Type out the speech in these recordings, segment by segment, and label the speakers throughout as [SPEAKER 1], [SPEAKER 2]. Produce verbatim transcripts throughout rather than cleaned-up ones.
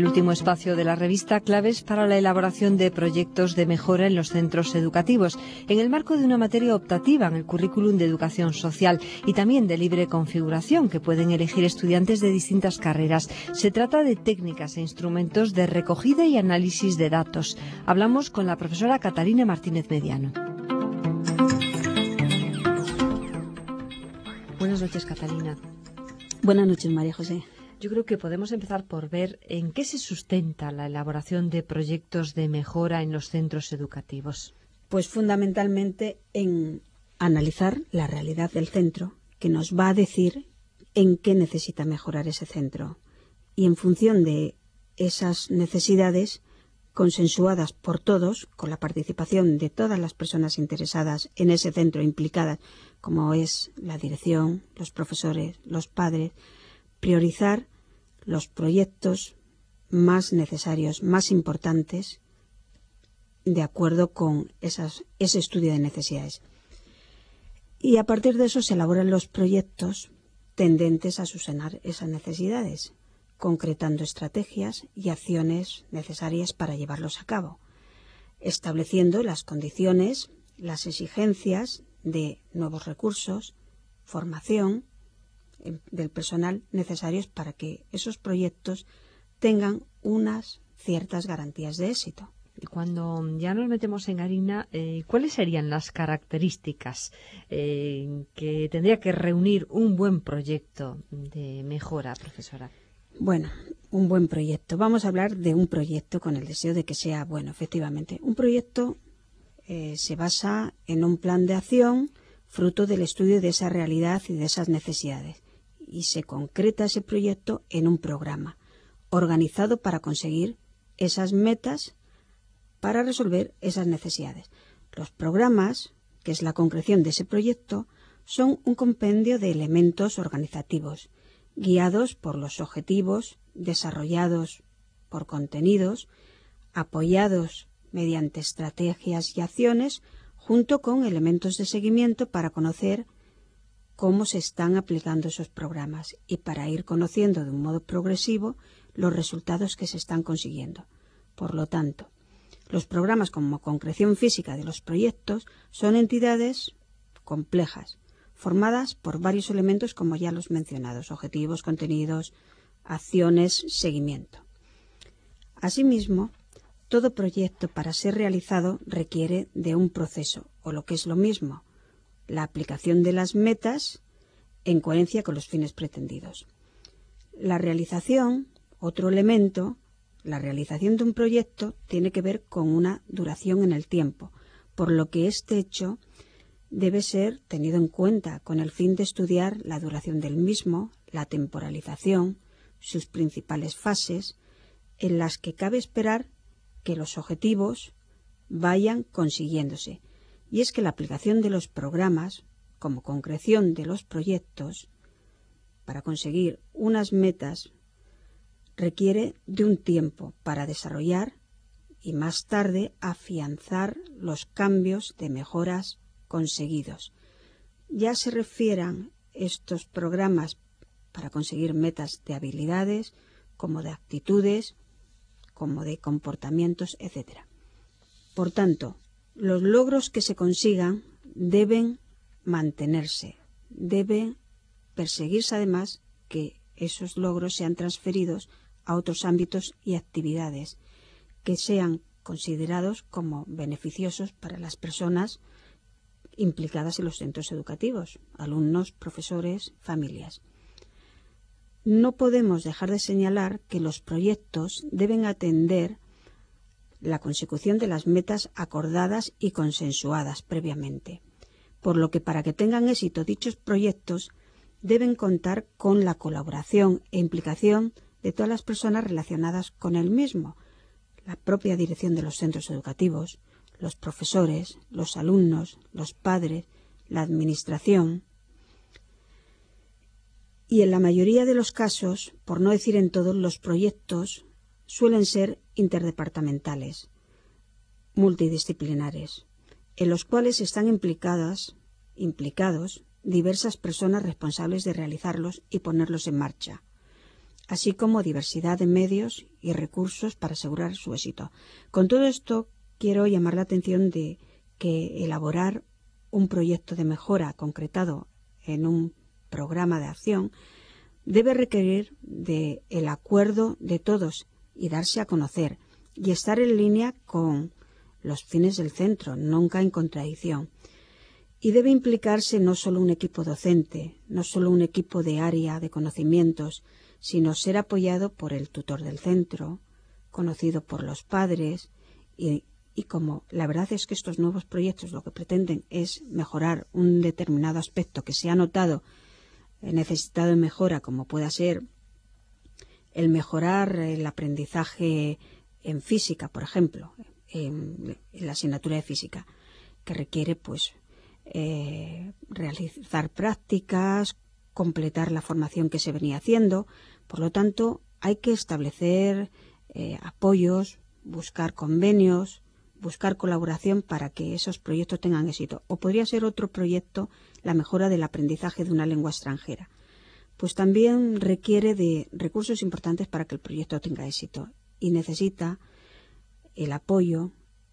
[SPEAKER 1] último espacio de la revista Claves para la elaboración de proyectos de mejora en los centros educativos, en el marco de una materia optativa en el currículum de educación social y también de libre configuración que pueden elegir estudiantes de distintas carreras. Se trata de técnicas e instrumentos de recogida y análisis de datos. Hablamos con la profesora Catalina Martínez Mediano. Buenas noches, Catalina.
[SPEAKER 2] Buenas noches, María José.
[SPEAKER 1] Yo creo que podemos empezar por ver en qué se sustenta la elaboración de proyectos de mejora en los centros educativos.
[SPEAKER 2] Pues fundamentalmente en analizar la realidad del centro, que nos va a decir en qué necesita mejorar ese centro. Y en función de esas necesidades consensuadas por todos, con la participación de todas las personas interesadas en ese centro, implicadas, como es la dirección, los profesores, los padres, priorizar los proyectos más necesarios, más importantes, de acuerdo con esas, ese estudio de necesidades. Y a partir de eso se elaboran los proyectos tendentes a subsanar esas necesidades, concretando estrategias y acciones necesarias para llevarlos a cabo, estableciendo las condiciones, las exigencias de nuevos recursos, formación del personal necesarios para que esos proyectos tengan unas ciertas garantías de éxito.
[SPEAKER 1] Y cuando ya nos metemos en harina, eh, ¿cuáles serían las características eh, que tendría que reunir un buen proyecto de mejora, profesora?
[SPEAKER 2] Bueno, un buen proyecto. Vamos a hablar de un proyecto con el deseo de que sea bueno, efectivamente. Un proyecto eh, se basa en un plan de acción fruto del estudio de esa realidad y de esas necesidades. Y se concreta ese proyecto en un programa organizado para conseguir esas metas, para resolver esas necesidades. Los programas, que es la concreción de ese proyecto, son un compendio de elementos organizativos, guiados por los objetivos, desarrollados por contenidos, apoyados mediante estrategias y acciones, junto con elementos de seguimiento para conocer cómo se están aplicando esos programas y para ir conociendo de un modo progresivo los resultados que se están consiguiendo. Por lo tanto, los programas como concreción física de los proyectos son entidades complejas, formadas por varios elementos como ya los mencionados, objetivos, contenidos, acciones, seguimiento. Asimismo, todo proyecto para ser realizado requiere de un proceso, o lo que es lo mismo, la aplicación de las metas en coherencia con los fines pretendidos. La realización, otro elemento, la realización de un proyecto tiene que ver con una duración en el tiempo, por lo que este hecho debe ser tenido en cuenta con el fin de estudiar la duración del mismo, la temporalización, sus principales fases, en las que cabe esperar que los objetivos vayan consiguiéndose. Y es que la aplicación de los programas, como concreción de los proyectos, para conseguir unas metas, requiere de un tiempo para desarrollar y más tarde afianzar los cambios de mejoras conseguidos. Ya se refieran estos programas para conseguir metas de habilidades, como de actitudes, como de comportamientos, etcétera. Por tanto, los logros que se consigan deben mantenerse, deben perseguirse además que esos logros sean transferidos a otros ámbitos y actividades que sean considerados como beneficiosos para las personas implicadas en los centros educativos, alumnos, profesores, familias. No podemos dejar de señalar que los proyectos deben atender la consecución de las metas acordadas y consensuadas previamente, por lo que para que tengan éxito dichos proyectos deben contar con la colaboración e implicación de todas las personas relacionadas con el mismo, la propia dirección de los centros educativos, los profesores, los alumnos, los padres, la administración. Y en la mayoría de los casos, por no decir en todos, los proyectos suelen ser interdepartamentales, multidisciplinares, en los cuales están implicadas, implicados diversas personas responsables de realizarlos y ponerlos en marcha. así como diversidad de medios y recursos para asegurar su éxito. Con todo esto, quiero llamar la atención de que elaborar un proyecto de mejora concretado en un programa de acción debe requerir del acuerdo de todos y darse a conocer y estar en línea con los fines del centro, nunca en contradicción. Y debe implicarse no solo un equipo docente, no solo un equipo de área de conocimientos, sino ser apoyado por el tutor del centro, conocido por los padres, y, y como la verdad es que estos nuevos proyectos lo que pretenden es mejorar un determinado aspecto que se ha notado necesitado de mejora, como pueda ser el mejorar el aprendizaje en física, por ejemplo, en, en la asignatura de física, que requiere pues eh, realizar prácticas, completar la formación que se venía haciendo. Por lo tanto, hay que establecer eh, apoyos, buscar convenios, buscar colaboración para que esos proyectos tengan éxito. O podría ser otro proyecto, la mejora del aprendizaje de una lengua extranjera. Pues también requiere de recursos importantes para que el proyecto tenga éxito y necesita el apoyo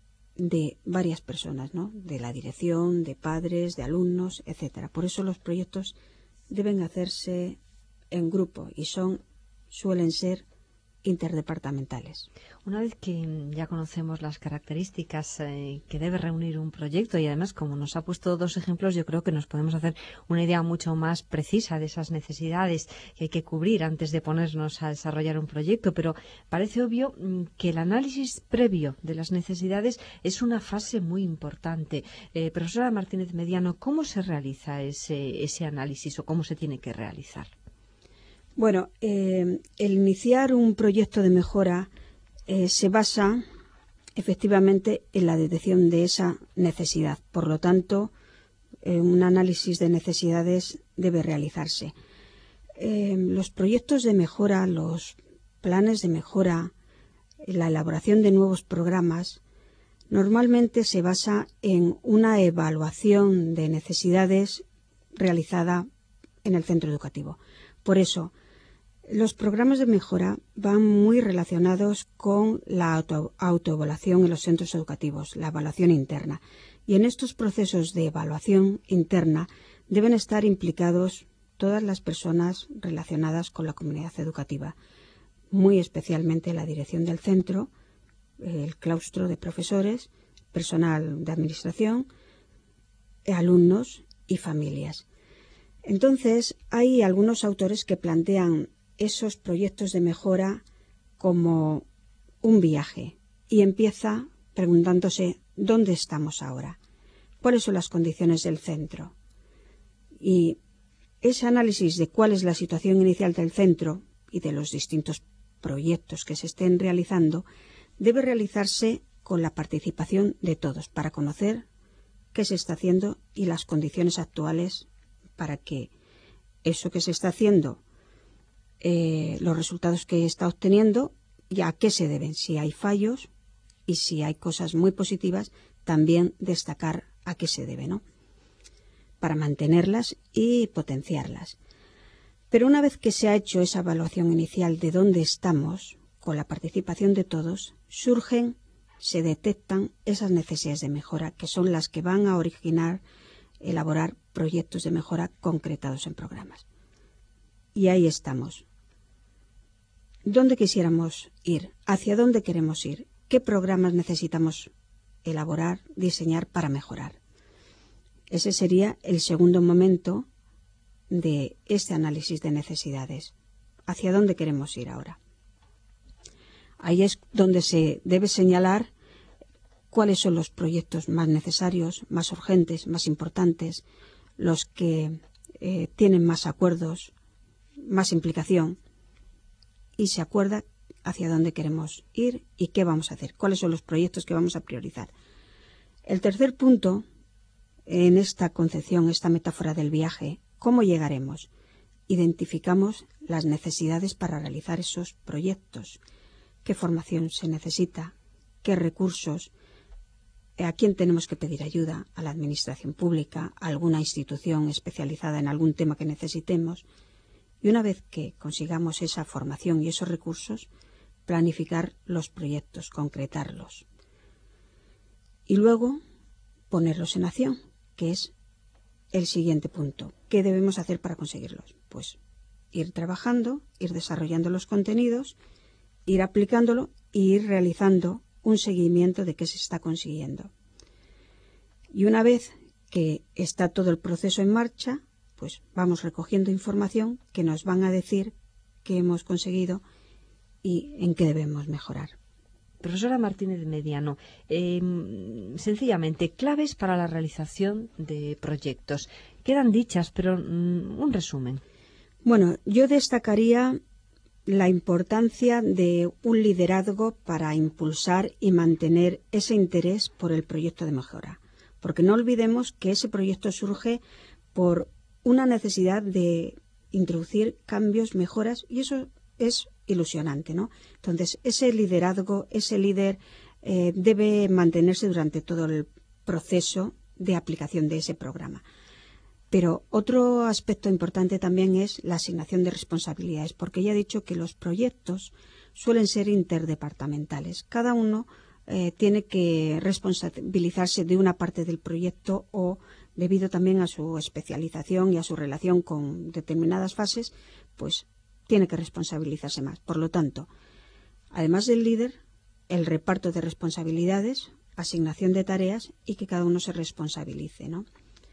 [SPEAKER 2] de varias personas, ¿no? De la dirección, de padres, de alumnos, etcétera. Por eso los proyectos deben hacerse en grupo y son suelen ser interdepartamentales.
[SPEAKER 1] Una vez que ya conocemos las características eh, que debe reunir un proyecto y además, como nos ha puesto dos ejemplos, yo creo que nos podemos hacer una idea mucho más precisa de esas necesidades que hay que cubrir antes de ponernos a desarrollar un proyecto, pero parece obvio que el análisis previo de las necesidades es una fase muy importante. Eh, profesora Martínez Mediano, ¿cómo se realiza ese, ese análisis o cómo se tiene que realizar?
[SPEAKER 2] Bueno, eh, el iniciar un proyecto de mejora eh, se basa efectivamente en la detección de esa necesidad. Por lo tanto, eh, un análisis de necesidades debe realizarse. Eh, los proyectos de mejora, los planes de mejora, la elaboración de nuevos programas, normalmente se basa en una evaluación de necesidades realizada en el centro educativo. Por eso, los programas de mejora van muy relacionados con la auto, autoevaluación en los centros educativos, la evaluación interna. Y en estos procesos de evaluación interna deben estar implicados todas las personas relacionadas con la comunidad educativa, muy especialmente la dirección del centro, el claustro de profesores, personal de administración, alumnos y familias. Entonces, hay algunos autores que plantean esos proyectos de mejora como un viaje y empieza preguntándose ¿dónde estamos ahora? ¿Cuáles son las condiciones del centro? Y ese análisis de cuál es la situación inicial del centro y de los distintos proyectos que se estén realizando debe realizarse con la participación de todos para conocer qué se está haciendo y las condiciones actuales para que eso que se está haciendo, eh, los resultados que está obteniendo, y a qué se deben, si hay fallos y si hay cosas muy positivas, también destacar a qué se debe, ¿no? Para mantenerlas y potenciarlas. Pero una vez que se ha hecho esa evaluación inicial de dónde estamos, con la participación de todos, surgen, se detectan esas necesidades de mejora que son las que van a originar, elaborar proyectos de mejora concretados en programas. Y ahí estamos. ¿Dónde quisiéramos ir? ¿Hacia dónde queremos ir? ¿Qué programas necesitamos elaborar, diseñar para mejorar? Ese sería el segundo momento de este análisis de necesidades. ¿Hacia dónde queremos ir ahora? Ahí es donde se debe señalar cuáles son los proyectos más necesarios, más urgentes, más importantes, los que eh, tienen más acuerdos, más implicación, y se acuerda hacia dónde queremos ir y qué vamos a hacer, cuáles son los proyectos que vamos a priorizar. El tercer punto, en esta concepción, esta metáfora del viaje, ¿cómo llegaremos? Identificamos las necesidades para realizar esos proyectos, qué formación se necesita, qué recursos, a quién tenemos que pedir ayuda, a la administración pública, a alguna institución especializada en algún tema que necesitemos. Y una vez que consigamos esa formación y esos recursos, planificar los proyectos, concretarlos. Y luego ponerlos en acción, que es el siguiente punto. ¿Qué debemos hacer para conseguirlos? Pues ir trabajando, ir desarrollando los contenidos, ir aplicándolo e ir realizando un seguimiento de qué se está consiguiendo. Y una vez que está todo el proceso en marcha, pues vamos recogiendo información que nos van a decir qué hemos conseguido y en qué debemos mejorar.
[SPEAKER 1] Profesora Martínez Mediano, eh, sencillamente, claves para la realización de proyectos. Quedan dichas, pero mm, un resumen.
[SPEAKER 2] Bueno, yo destacaría la importancia de un liderazgo para impulsar y mantener ese interés por el proyecto de mejora. Porque no olvidemos que ese proyecto surge por una necesidad de introducir cambios, mejoras, y eso es ilusionante, ¿no? Entonces, ese liderazgo, ese líder eh, debe mantenerse durante todo el proceso de aplicación de ese programa. Pero otro aspecto importante también es la asignación de responsabilidades, porque ya he dicho que los proyectos suelen ser interdepartamentales. Cada uno eh, tiene que responsabilizarse de una parte del proyecto o, debido también a su especialización y a su relación con determinadas fases, pues tiene que responsabilizarse más. Por lo tanto, además del líder, el reparto de responsabilidades, asignación de tareas y que cada uno se responsabilice, ¿no?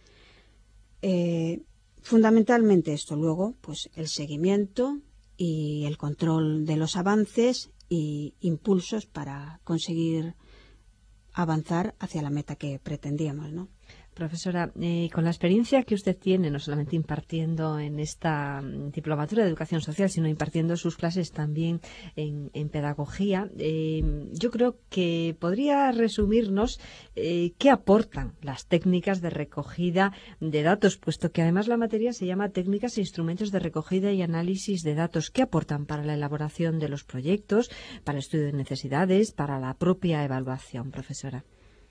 [SPEAKER 2] Eh, fundamentalmente esto. Luego, pues el seguimiento y el control de los avances y impulsos para conseguir avanzar hacia la meta que pretendíamos, ¿no?
[SPEAKER 1] Profesora, eh, con la experiencia que usted tiene, no solamente impartiendo en esta um, diplomatura de educación social, sino impartiendo sus clases también en, en pedagogía, eh, yo creo que podría resumirnos eh, qué aportan las técnicas de recogida de datos, puesto que además la materia se llama técnicas e instrumentos de recogida y análisis de datos. ¿Qué aportan para la elaboración de los proyectos, para el estudio de necesidades, para la propia evaluación, profesora?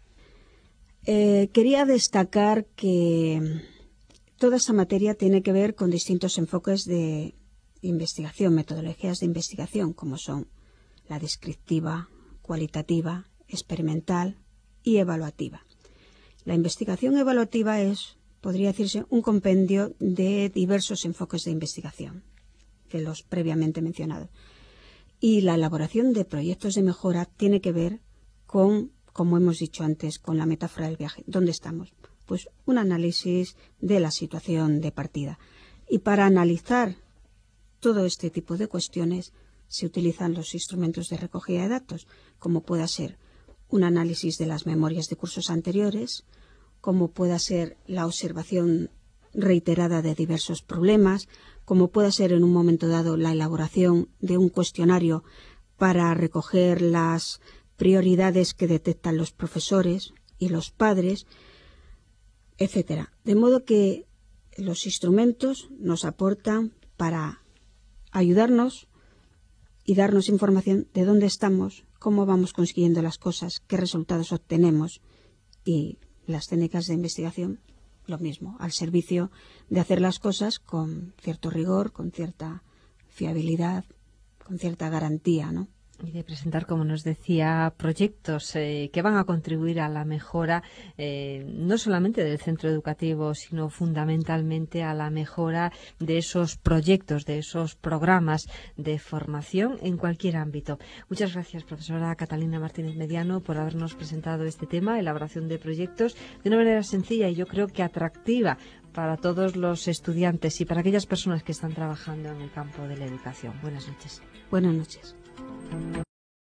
[SPEAKER 2] Eh, quería destacar que toda esta materia tiene que ver con distintos enfoques de investigación, metodologías de investigación, como son la descriptiva, cualitativa, experimental y evaluativa. La investigación evaluativa es, podría decirse, un compendio de diversos enfoques de investigación, de los previamente mencionados. Y la elaboración de proyectos de mejora tiene que ver con, como hemos dicho antes, con la metáfora del viaje. ¿Dónde estamos? Pues un análisis de la situación de partida. Y para analizar todo este tipo de cuestiones se utilizan los instrumentos de recogida de datos, como pueda ser un análisis de las memorias de cursos anteriores, como pueda ser la observación reiterada de diversos problemas, como pueda ser en un momento dado la elaboración de un cuestionario para recoger las prioridades que detectan los profesores y los padres, etcétera. De modo que los instrumentos nos aportan para ayudarnos y darnos información de dónde estamos, cómo vamos consiguiendo las cosas, qué resultados obtenemos, y las técnicas de investigación, lo mismo, al servicio de hacer las cosas con cierto rigor, con cierta fiabilidad, con cierta garantía, ¿no?
[SPEAKER 1] Y de presentar, como nos decía, proyectos eh, que van a contribuir a la mejora eh, no solamente del centro educativo, sino fundamentalmente a la mejora de esos proyectos, de esos programas de formación en cualquier ámbito. Muchas gracias, profesora Catalina Martínez Mediano, por habernos presentado este tema, elaboración de proyectos, de una manera sencilla y yo creo que atractiva para todos los estudiantes y para aquellas personas que están trabajando en el campo de la educación. Buenas noches.
[SPEAKER 2] Buenas noches.